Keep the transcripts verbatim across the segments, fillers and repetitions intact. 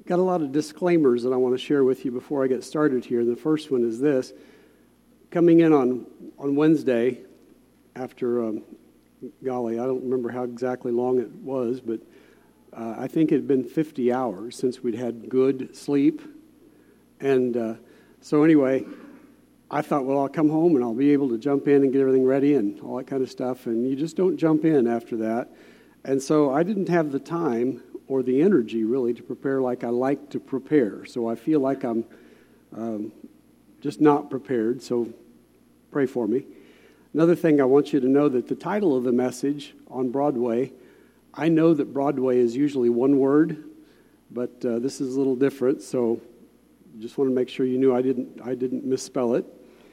got a lot of disclaimers that I want to share with you before I get started here. The first one is this. Coming in on, on Wednesday, after, um, golly, I don't remember how exactly long it was, but uh, I think it had been fifty hours since we'd had good sleep. And uh, so anyway, I thought, well, I'll come home and I'll be able to jump in and get everything ready and all that kind of stuff. And you just don't jump in after that. And so I didn't have the time or the energy, really, to prepare like I like to prepare. So I feel like I'm um, just not prepared, so pray for me. Another thing I want you to know that the title of the message on Broadway, I know that Broadway is usually one word, but uh, this is a little different, so just want to make sure you knew I didn't I didn't misspell it.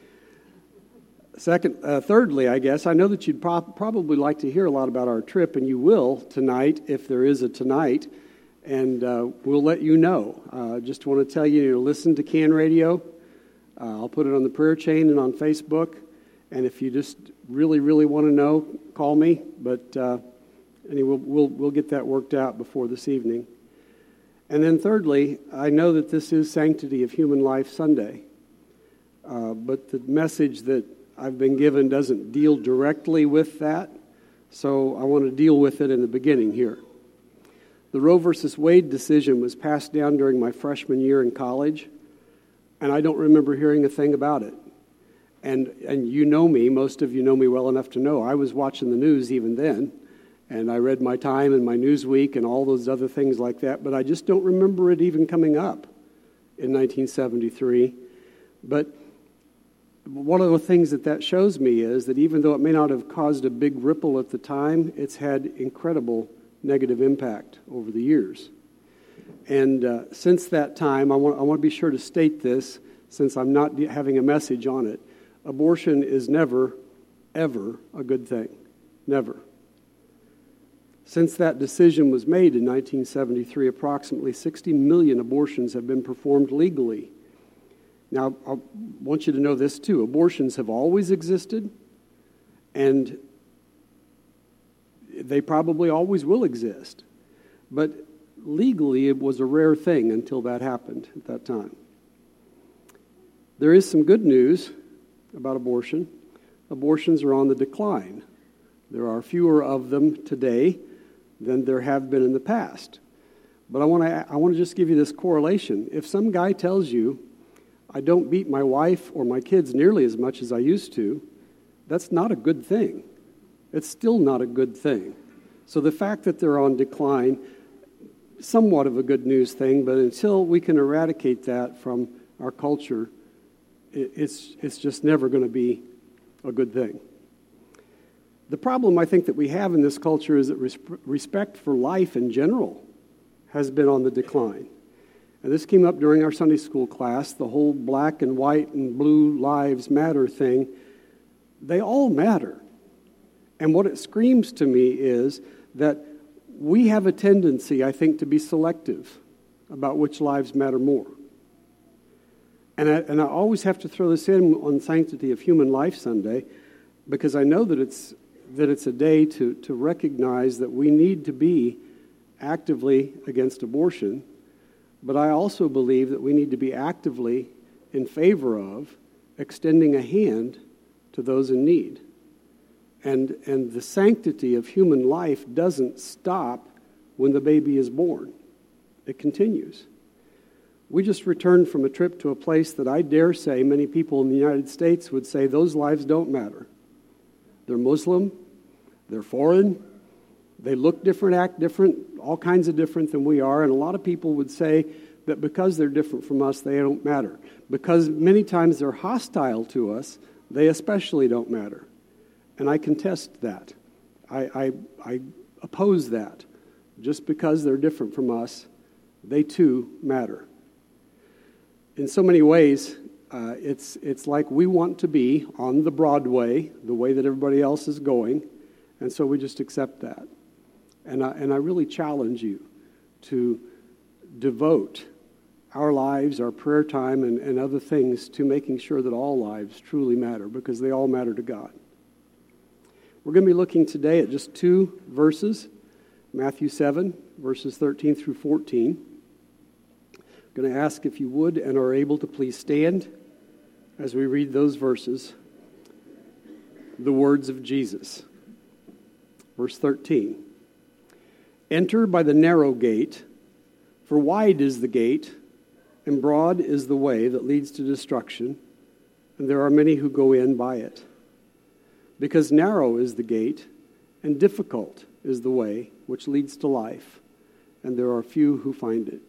Second, uh, thirdly, I guess, I know that you'd pro- probably like to hear a lot about our trip, and you will tonight if there is a tonight, and uh, we'll let you know. Uh, just want to tell you to listen to Can Radio. Uh, I'll put it on the prayer chain and on Facebook, and if you just really, really want to know, call me. But uh, anyway, we'll, we'll we'll get that worked out before this evening. And then thirdly, I know that this is Sanctity of Human Life Sunday, uh, but the message that I've been given doesn't deal directly with that, so I want to deal with it in the beginning here. The Roe versus Wade decision was passed down during my freshman year in college, and I don't remember hearing a thing about it. And and you know me, most of you know me well enough to know I was watching the news even then, and I read my Time and my Newsweek and all those other things like that, but I just don't remember it even coming up in nineteen seventy-three. But one of the things that that shows me is that even though it may not have caused a big ripple at the time, it's had incredible negative impact over the years. And uh, since that time, I want, I want to be sure to state this, since I'm not having a message on it. Abortion is never, ever a good thing. Never. Since that decision was made in nineteen seventy-three, approximately sixty million abortions have been performed legally. Now, I want you to know this too. Abortions have always existed, and they probably always will exist. But legally, it was a rare thing until that happened at that time. There is some good news about abortion. Abortions are on the decline. There are fewer of them today than there have been in the past. But I want to I want to just give you this correlation. If some guy tells you, I don't beat my wife or my kids nearly as much as I used to, that's not a good thing. It's still not a good thing. So the fact that they're on decline, somewhat of a good news thing, but until we can eradicate that from our culture, it's it's just never going to be a good thing. The problem I think that we have in this culture is that res- respect for life in general has been on the decline. And this came up during our Sunday school class, the whole black and white and blue lives matter thing. They all matter. And what it screams to me is that we have a tendency, I think, to be selective about which lives matter more. And I, and I always have to throw this in on Sanctity of Human Life Sunday, because I know that it's that it's a day to, to recognize that we need to be actively against abortion, but I also believe that we need to be actively in favor of extending a hand to those in need. And, and the sanctity of human life doesn't stop when the baby is born. It continues. We just returned from a trip to a place that I dare say many people in the United States would say those lives don't matter. They're Muslim, they're foreign, they look different, act different, all kinds of different than we are, and a lot of people would say that because they're different from us, they don't matter. Because many times they're hostile to us, they especially don't matter. And I contest that. I, I, I oppose that. Just because they're different from us, they too matter. In so many ways, uh, it's it's like we want to be on the Broadway, the way that everybody else is going, and so we just accept that. And I, and I really challenge you to devote our lives, our prayer time, and, and other things to making sure that all lives truly matter, because they all matter to God. We're going to be looking today at just two verses, Matthew seven, verses thirteen through fourteen. I'm going to ask if you would and are able to please stand as we read those verses, the words of Jesus. Verse thirteen. Enter by the narrow gate, for wide is the gate, and broad is the way that leads to destruction, and there are many who go in by it. Because narrow is the gate, and difficult is the way which leads to life, and there are few who find it.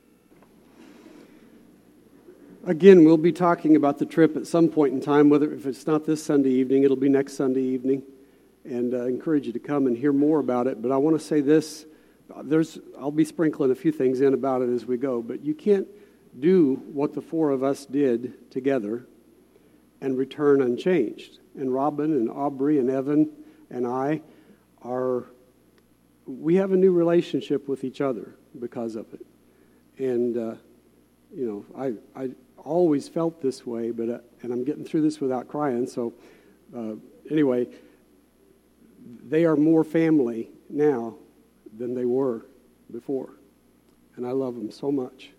Again, we'll be talking about the trip at some point in time, whether if it's not this Sunday evening, it'll be next Sunday evening, and I uh, encourage you to come and hear more about it. But I want to say this, there's I'll be sprinkling a few things in about it as we go, but you can't do what the four of us did together and return unchanged. And Robin and Aubrey and Evan and I are, we have a new relationship with each other because of it. And, uh, you know, I, I always felt this way, but, uh, and I'm getting through this without crying. So uh, anyway, they are more family now than they were before. And I love them so much.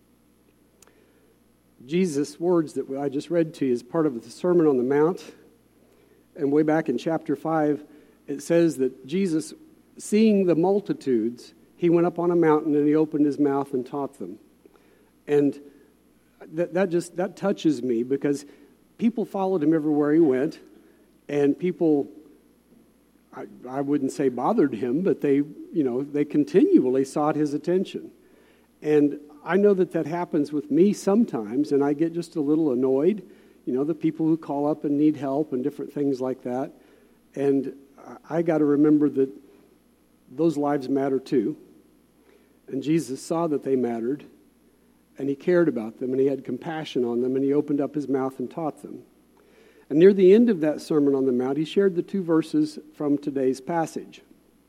Jesus' words that I just read to you is part of the Sermon on the Mount. And way back in chapter five, it says that Jesus, seeing the multitudes, he went up on a mountain and he opened his mouth and taught them. And that, that just, that touches me because people followed him everywhere he went. And people, I, I wouldn't say bothered him, but they, you know, they continually sought his attention. And I know that that happens with me sometimes, and I get just a little annoyed. You know, the people who call up and need help and different things like that. And I got to remember that those lives matter too. And Jesus saw that they mattered, and he cared about them, and he had compassion on them, and he opened up his mouth and taught them. And near the end of that Sermon on the Mount, he shared the two verses from today's passage.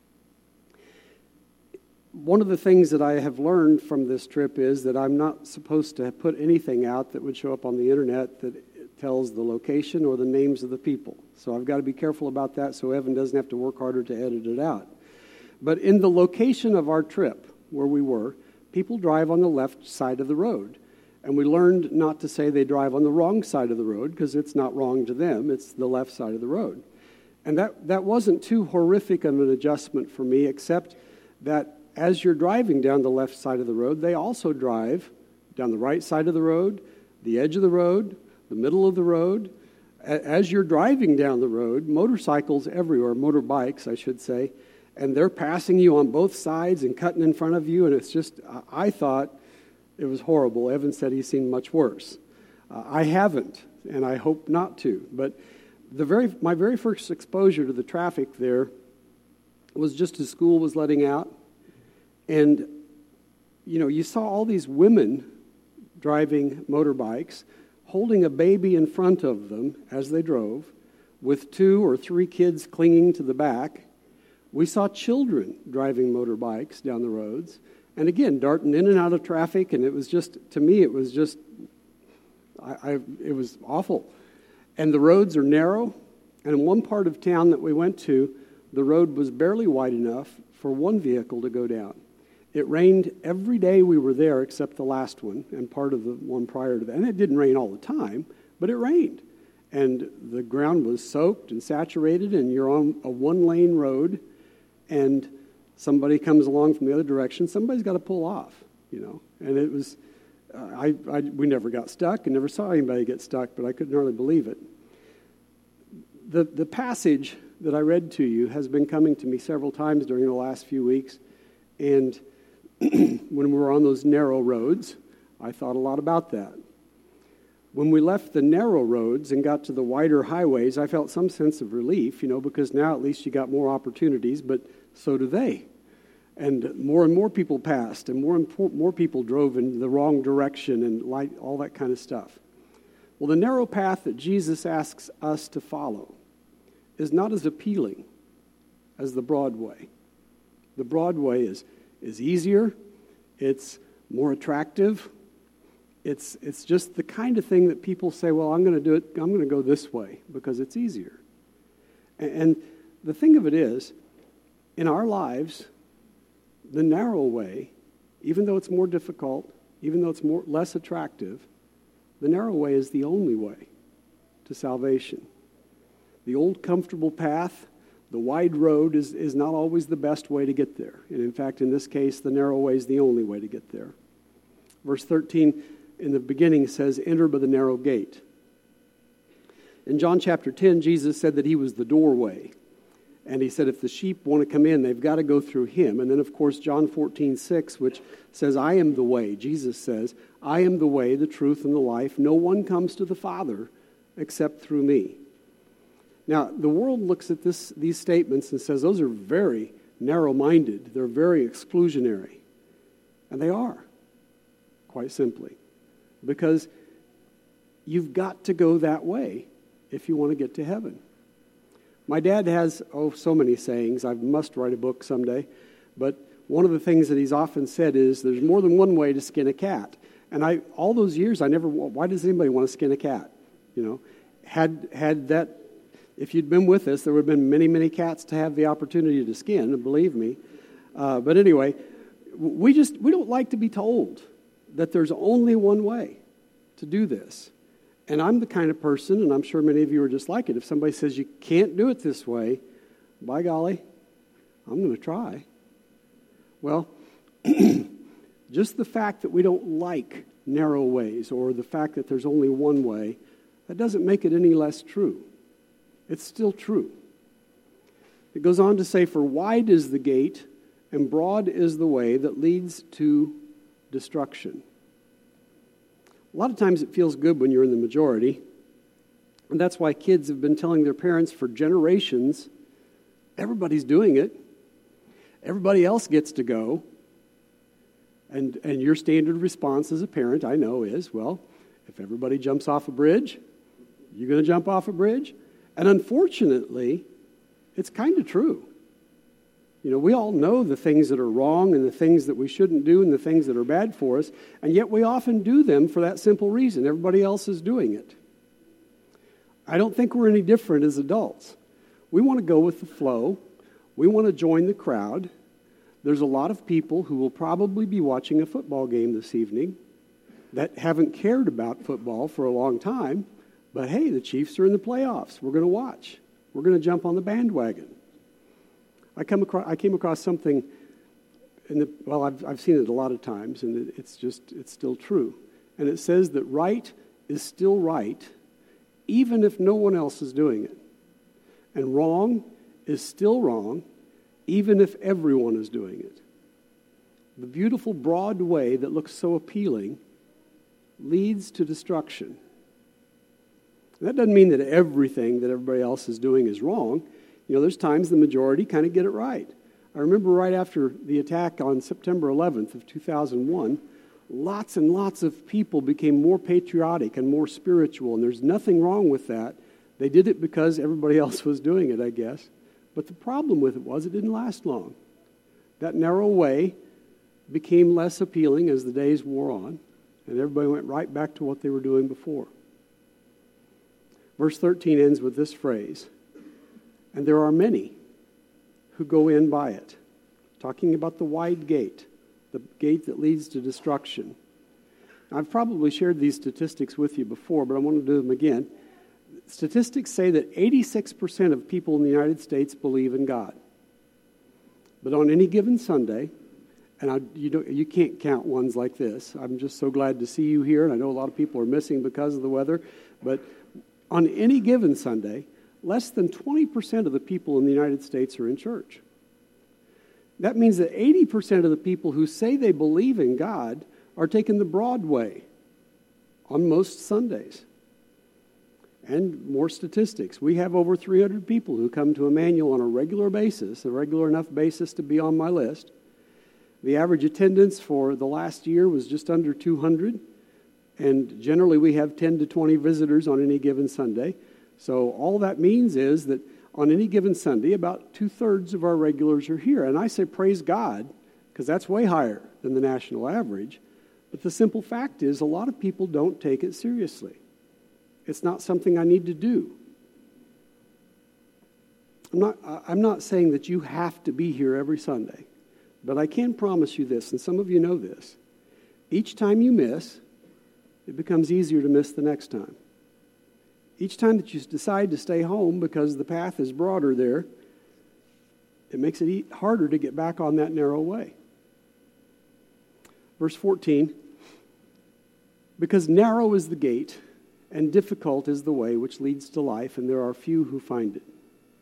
One of the things that I have learned from this trip is that I'm not supposed to put anything out that would show up on the internet that tells the location or the names of the people. So I've got to be careful about that so Evan doesn't have to work harder to edit it out. But in the location of our trip, where we were, people drive on the left side of the road. And we learned not to say they drive on the wrong side of the road because it's not wrong to them, it's the left side of the road. And that, that wasn't too horrific of an adjustment for me, except that as you're driving down the left side of the road, they also drive down the right side of the road, the edge of the road, the middle of the road. As you're driving down the road, motorcycles everywhere, motorbikes, I should say, and they're passing you on both sides and cutting in front of you, and it's just, I thought it was horrible. Evan said he's seen much worse. Uh, I haven't, and I hope not to, but the very my very first exposure to the traffic there was just as school was letting out. And, you know, you saw all these women driving motorbikes, holding a baby in front of them as they drove, with two or three kids clinging to the back. We saw children driving motorbikes down the roads, and again, darting in and out of traffic, and it was just, to me, it was just, I, I it was awful. And the roads are narrow, and in one part of town that we went to, the road was barely wide enough for one vehicle to go down. It rained every day we were there except the last one and part of the one prior to that. And it didn't rain all the time, but it rained. And the ground was soaked and saturated, and you're on a one-lane road, and somebody comes along from the other direction. Somebody's got to pull off, you know. And it was, uh, I, I, we never got stuck and never saw anybody get stuck, but I couldn't hardly believe it. The, the passage that I read to you has been coming to me several times during the last few weeks, and when we were on those narrow roads, I thought a lot about that. When we left the narrow roads and got to the wider highways, I felt some sense of relief, you know, because now at least you got more opportunities, but so do they. And more and more people passed, and more and more people drove in the wrong direction and light, all that kind of stuff. Well, the narrow path that Jesus asks us to follow is not as appealing as the broad way. The broad way is is easier, it's more attractive, it's it's just the kind of thing that people say, well, I'm going to do it, I'm going to go this way because it's easier. And, and the thing of it is, in our lives, the narrow way, even though it's more difficult, even though it's more less attractive, the narrow way is the only way to salvation. The old comfortable path, the wide road, is, is not always the best way to get there. And in fact, in this case, the narrow way is the only way to get there. Verse thirteen in the beginning says, enter by the narrow gate. In John chapter ten, Jesus said that he was the doorway. And he said if the sheep want to come in, they've got to go through him. And then, of course, John fourteen six, which says, I am the way. Jesus says, I am the way, the truth, and the life. No one comes to the Father except through me. Now, the world looks at this, these statements and says those are very narrow-minded. They're very exclusionary. And they are, quite simply. Because you've got to go that way if you want to get to heaven. My dad has, oh, so many sayings. I must write a book someday. But one of the things that he's often said is there's more than one way to skin a cat. And I, all those years, I never, why does anybody want to skin a cat? You know, had, had that, if you'd been with us, there would have been many, many cats to have the opportunity to skin, believe me. Uh, but anyway, we just, we don't like to be told that there's only one way to do this. And I'm the kind of person, and I'm sure many of you are just like it, if somebody says you can't do it this way, by golly, I'm going to try. Well, just the fact that we don't like narrow ways or the fact that there's only one way, that doesn't make it any less true. It's still true. It goes on to say, for wide is the gate and broad is the way that leads to destruction. A lot of times it feels good when you're in the majority. And that's why kids have been telling their parents for generations, everybody's doing it. Everybody else gets to go. And, and your standard response as a parent, I know, is, well, if everybody jumps off a bridge, you're going to jump off a bridge? And unfortunately, it's kind of true. You know, we all know the things that are wrong and the things that we shouldn't do and the things that are bad for us, and yet we often do them for that simple reason. Everybody else is doing it. I don't think we're any different as adults. We want to go with the flow. We want to join the crowd. There's a lot of people who will probably be watching a football game this evening that haven't cared about football for a long time, but hey, the Chiefs are in the playoffs. We're going to watch. We're going to jump on the bandwagon. I come across, I came across something, in the, well, I've, I've seen it a lot of times, and it, it's just, it's still true. And it says that right is still right, even if no one else is doing it. And wrong is still wrong, even if everyone is doing it. The beautiful broad way that looks so appealing leads to destruction. That doesn't mean that everything that everybody else is doing is wrong. You know, there's times the majority kind of get it right. I remember right after the attack on September eleventh of two thousand one, lots and lots of people became more patriotic and more spiritual, and there's nothing wrong with that. They did it because everybody else was doing it, I guess. But the problem with it was it didn't last long. That narrow way became less appealing as the days wore on, and everybody went right back to what they were doing before. Verse thirteen ends with this phrase, and there are many who go in by it, talking about the wide gate, the gate that leads to destruction. I've probably shared these statistics with you before, but I want to do them again. Statistics say that eighty-six percent of people in the United States believe in God. But on any given Sunday, and I, you, don't, you can't count ones like this. I'm just so glad to see you here, and I know a lot of people are missing because of the weather, but on any given Sunday, less than twenty percent of the people in the United States are in church. That means that eighty percent of the people who say they believe in God are taking the broad way on most Sundays. And more statistics. We have over three hundred people who come to Emmanuel on a regular basis, a regular enough basis to be on my list. The average attendance for the last year was just under two hundred. And generally we have ten to twenty visitors on any given Sunday. So all that means is that on any given Sunday, about two-thirds of our regulars are here. And I say praise God, because that's way higher than the national average. But the simple fact is a lot of people don't take it seriously. It's not something I need to do. I'm not, I'm not saying that you have to be here every Sunday, but I can promise you this, and some of you know this. Each time you miss, it becomes easier to miss the next time. Each time that you decide to stay home because the path is broader there, it makes it harder to get back on that narrow way. Verse fourteen, because narrow is the gate and difficult is the way which leads to life, and there are few who find it.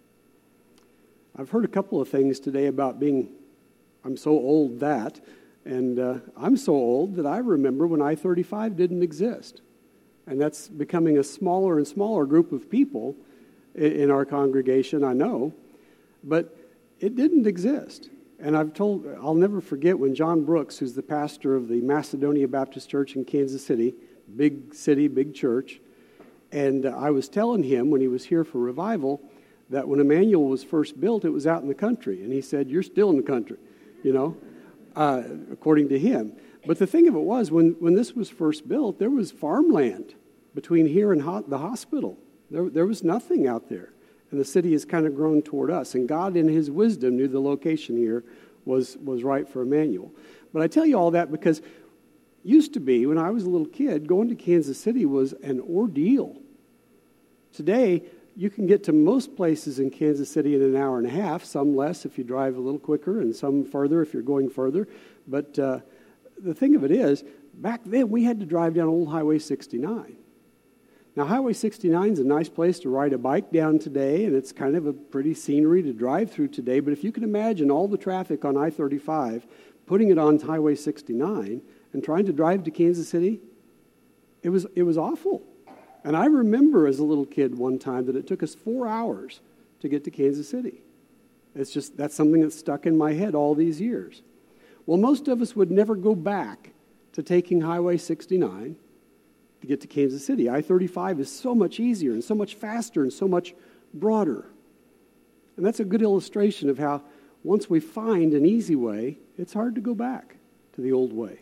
I've heard a couple of things today about being, I'm so old that, and uh, I'm so old that I remember when I thirty-five didn't exist. And that's becoming a smaller and smaller group of people in, in our congregation, I know. But it didn't exist. And I've told, I'll never forget when John Brooks, who's the pastor of the Macedonia Baptist Church in Kansas City, big city, big church, and uh, I was telling him when he was here for revival that when Emmanuel was first built, it was out in the country. And he said, you're still in the country, you know, uh, according to him. But the thing of it was, when, when this was first built, there was farmland between here and ho- the hospital. There, there was nothing out there. And the city has kind of grown toward us. And God, in his wisdom, knew the location here was, was right for Emmanuel. But I tell you all that because used to be, when I was a little kid, going to Kansas City was an ordeal. Today, you can get to most places in Kansas City in an hour and a half, some less if you drive a little quicker, and some further if you're going further. But uh, the thing of it is, back then we had to drive down Old Highway sixty-nine. Now, Highway sixty-nine is a nice place to ride a bike down today, and it's kind of a pretty scenery to drive through today. But if you can imagine all the traffic on I thirty-five, putting it on Highway sixty-nine, and trying to drive to Kansas City, it was it was awful. And I remember as a little kid one time that it took us four hours to get to Kansas City. It's just, that's something that's stuck in my head all these years. Well, most of us would never go back to taking Highway sixty-nine to get to Kansas City. I thirty-five is so much easier and so much faster and so much broader. And that's a good illustration of how once we find an easy way, it's hard to go back to the old way.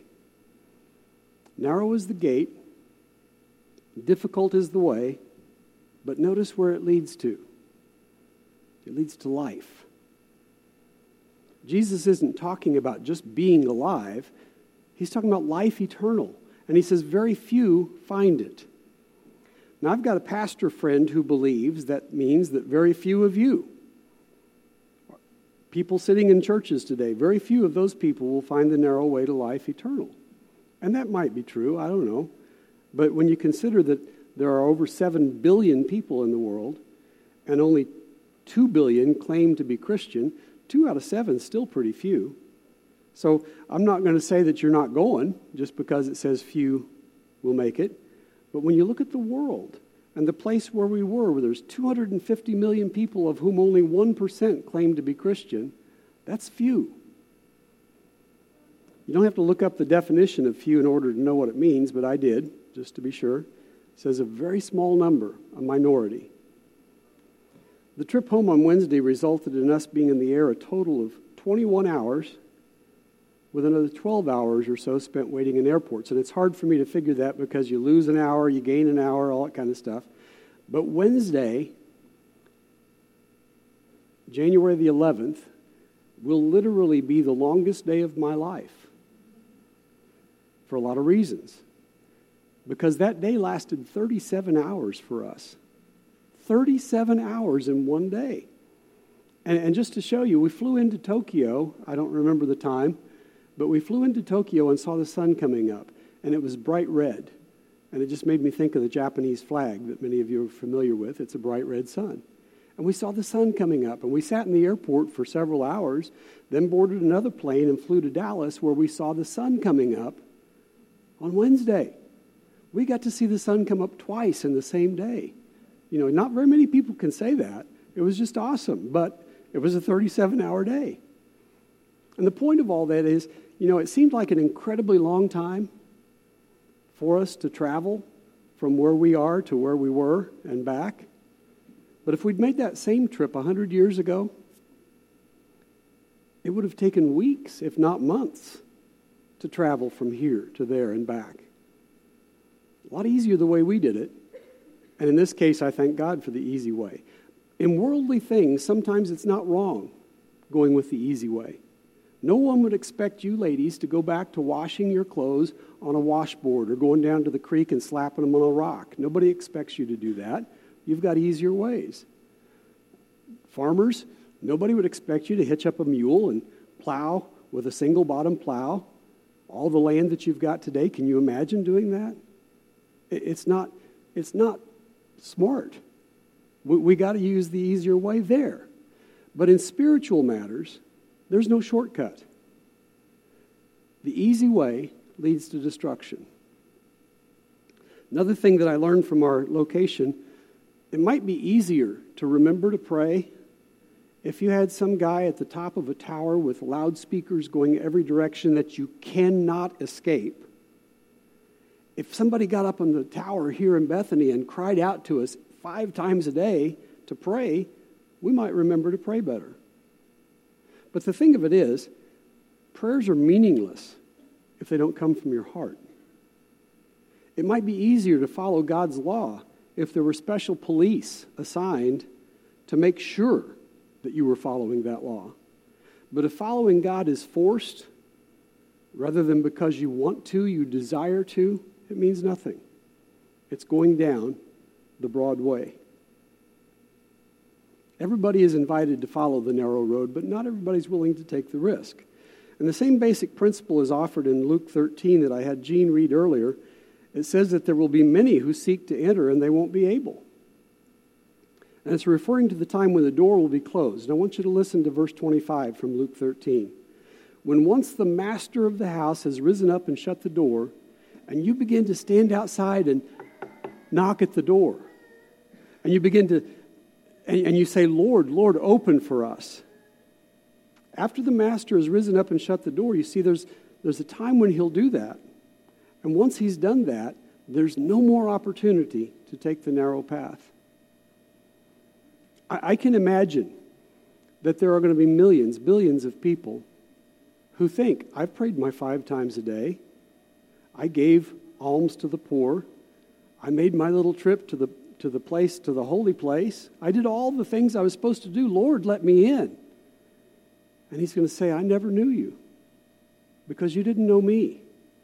Narrow is the gate, difficult is the way, but notice where it leads to. It leads to life. Jesus isn't talking about just being alive. He's talking about life eternal. And he says, very few find it. Now, I've got a pastor friend who believes that means that very few of you, people sitting in churches today, very few of those people will find the narrow way to life eternal. And that might be true, I don't know. But when you consider that there are over seven billion people in the world, and only two billion claim to be Christian, two out of seven is still pretty few. So I'm not going to say that you're not going just because it says few will make it. But when you look at the world and the place where we were, where there's two hundred fifty million people of whom only one percent claim to be Christian, that's few. You don't have to look up the definition of few in order to know what it means, but I did, just to be sure. It says a very small number, a minority. The trip home on Wednesday resulted in us being in the air a total of twenty-one hours, with another twelve hours or so spent waiting in airports. And it's hard for me to figure that because you lose an hour, you gain an hour, all that kind of stuff. But Wednesday, January the eleventh, will literally be the longest day of my life for a lot of reasons. Because that day lasted thirty-seven hours for us. thirty-seven hours in one day. And, and just to show you, we flew into Tokyo. I don't remember the time. But we flew into Tokyo and saw the sun coming up, and it was bright red. And it just made me think of the Japanese flag that many of you are familiar with. It's a bright red sun. And we saw the sun coming up, and we sat in the airport for several hours, then boarded another plane and flew to Dallas, where we saw the sun coming up on Wednesday. We got to see the sun come up twice in the same day. You know, not very many people can say that. It was just awesome, but it was a thirty-seven hour day. And the point of all that is, you know, it seemed like an incredibly long time for us to travel from where we are to where we were and back. But if we'd made that same trip one hundred years ago, it would have taken weeks, if not months, to travel from here to there and back. A lot easier the way we did it. And in this case, I thank God for the easy way. In worldly things, sometimes it's not wrong going with the easy way. No one would expect you ladies to go back to washing your clothes on a washboard or going down to the creek and slapping them on a rock. Nobody expects you to do that. You've got easier ways. Farmers, nobody would expect you to hitch up a mule and plow with a single bottom plow all the land that you've got today. Can you imagine doing that? It's not, it's not smart. We, we got to use the easier way there. But in spiritual matters, there's no shortcut. The easy way leads to destruction. Another thing that I learned from our location, it might be easier to remember to pray if you had some guy at the top of a tower with loudspeakers going every direction that you cannot escape. If somebody got up on the tower here in Bethany and cried out to us five times a day to pray, we might remember to pray better. But the thing of it is, prayers are meaningless if they don't come from your heart. It might be easier to follow God's law if there were special police assigned to make sure that you were following that law. But if following God is forced, rather than because you want to, you desire to, it means nothing. It's going down the broad way. Everybody is invited to follow the narrow road, but not everybody's willing to take the risk. And the same basic principle is offered in Luke thirteen that I had Gene read earlier. It says that there will be many who seek to enter and they won't be able. And it's referring to the time when the door will be closed. And I want you to listen to verse twenty-five from Luke thirteen. When once the master of the house has risen up and shut the door, and you begin to stand outside and knock at the door, and you begin to And, and you say, Lord, Lord, open for us. After the master has risen up and shut the door, you see there's, there's a time when he'll do that. And once he's done that, there's no more opportunity to take the narrow path. I, I can imagine that there are going to be millions, billions of people who think, I've prayed my five times a day. I gave alms to the poor. I made my little trip to the to the place, to the holy place. I did all the things I was supposed to do. Lord, let me in. And he's going to say, I never knew you because you didn't know me.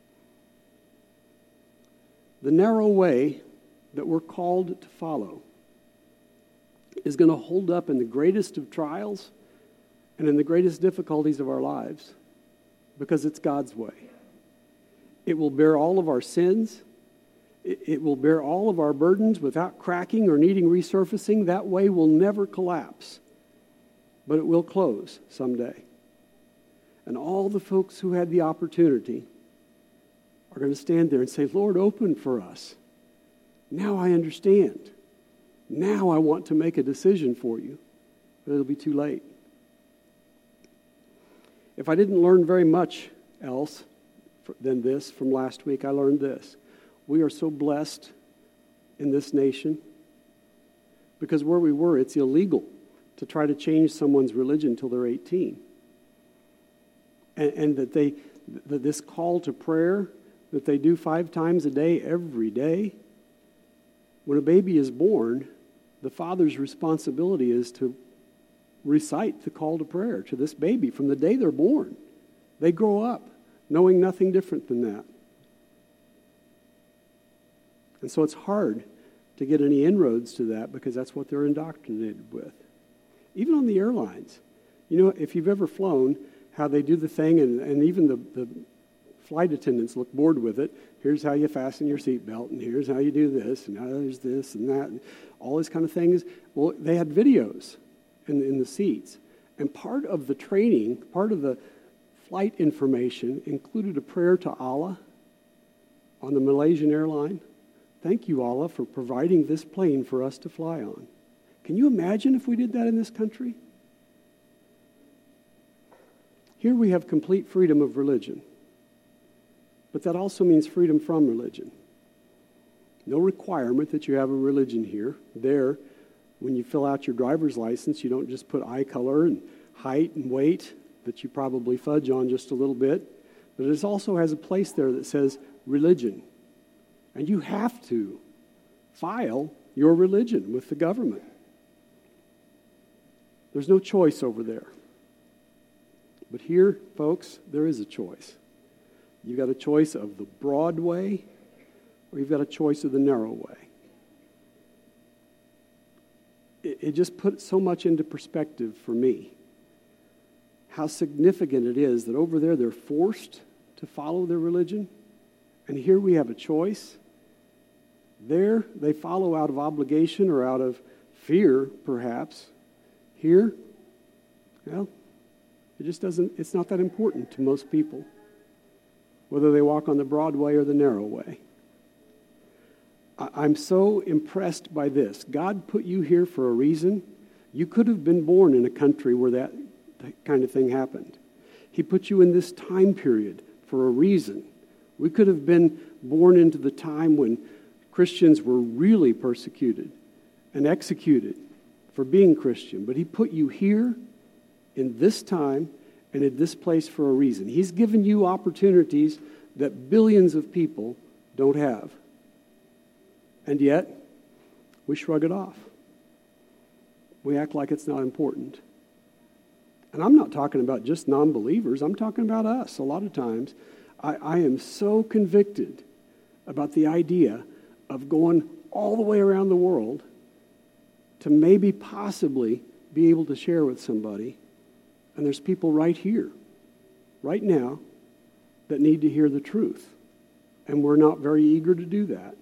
The narrow way that we're called to follow is going to hold up in the greatest of trials and in the greatest difficulties of our lives because it's God's way. It will bear all of our sins. It will bear all of our burdens without cracking or needing resurfacing. That way will never collapse, but it will close someday. And all the folks who had the opportunity are going to stand there and say, Lord, open for us. Now I understand. Now I want to make a decision for you, but it'll be too late. If I didn't learn very much else than this from last week, I learned this. We are so blessed in this nation because where we were, it's illegal to try to change someone's religion until they're eighteen. And, and that they, that this call to prayer that they do five times a day, every day, when a baby is born, the father's responsibility is to recite the call to prayer to this baby from the day they're born. They grow up knowing nothing different than that. And so it's hard to get any inroads to that because that's what they're indoctrinated with. Even on the airlines. You know, if you've ever flown, how they do the thing, and, and even the, the flight attendants look bored with it. Here's how you fasten your seatbelt, and here's how you do this, and now there's this and that, and all these kind of things. Well, they had videos in, in the seats. And part of the training, part of the flight information included a prayer to Allah on the Malaysian airline. Thank you, Allah, for providing this plane for us to fly on. Can you imagine if we did that in this country? Here we have complete freedom of religion. But that also means freedom from religion. No requirement that you have a religion here. There, when you fill out your driver's license, you don't just put eye color and height and weight that you probably fudge on just a little bit. But it also has a place there that says religion. And you have to file your religion with the government. There's no choice over there. But here, folks, there is a choice. You've got a choice of the broad way, or you've got a choice of the narrow way. It, it just put so much into perspective for me. How significant it is that over there they're forced to follow their religion, and here we have a choice. There, they follow out of obligation or out of fear, perhaps. Here, well, it just doesn't, it's not that important to most people, whether they walk on the broad way or the narrow way. I'm so impressed by this. God put you here for a reason. You could have been born in a country where that kind of thing happened. He put you in this time period for a reason. We could have been born into the time when Christians were really persecuted and executed for being Christian. But he put you here in this time and in this place for a reason. He's given you opportunities that billions of people don't have. And yet, we shrug it off. We act like it's not important. And I'm not talking about just non-believers. I'm talking about us. A lot of times, I, I am so convicted about the idea of going all the way around the world to maybe possibly be able to share with somebody. And there's people right here, right now, that need to hear the truth. And we're not very eager to do that.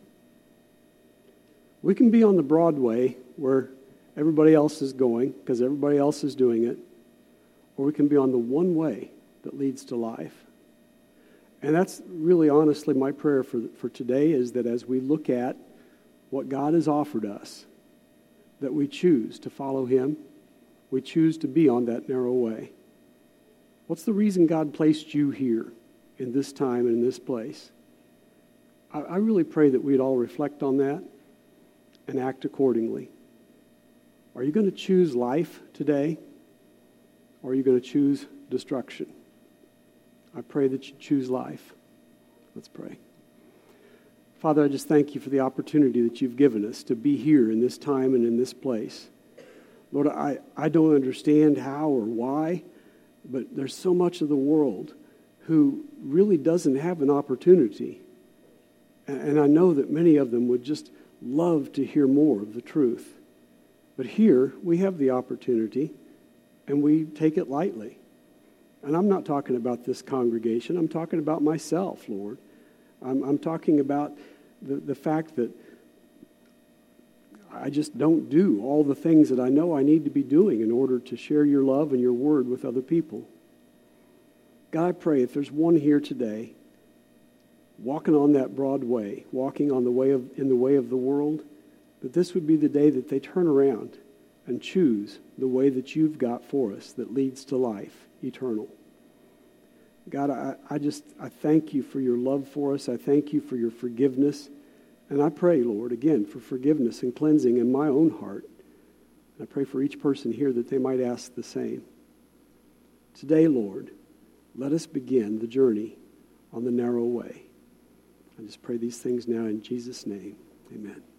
We can be on the broad way where everybody else is going because everybody else is doing it, or we can be on the one way that leads to life. And that's really honestly my prayer for, for today, is that as we look at what God has offered us, that we choose to follow him. We choose to be on that narrow way. What's the reason God placed you here in this time and in this place? I, I really pray that we'd all reflect on that and act accordingly. Are you going to choose life today, or are you going to choose destruction? I pray that you choose life. Let's pray. Father, I just thank you for the opportunity that you've given us to be here in this time and in this place. Lord, I, I don't understand how or why, but there's so much of the world who really doesn't have an opportunity. And, and I know that many of them would just love to hear more of the truth. But here, we have the opportunity, and we take it lightly. And I'm not talking about this congregation. I'm talking about myself, Lord. I'm, I'm talking about the, the fact that I just don't do all the things that I know I need to be doing in order to share your love and your word with other people. God, I pray if there's one here today walking on that broad way, walking on the way of in the way of the world, that this would be the day that they turn around and choose the way that you've got for us that leads to life eternal. God, I, I just, I thank you for your love for us. I thank you for your forgiveness. And I pray, Lord, again, for forgiveness and cleansing in my own heart. And I pray for each person here that they might ask the same. Today, Lord, let us begin the journey on the narrow way. I just pray these things now in Jesus' name. Amen.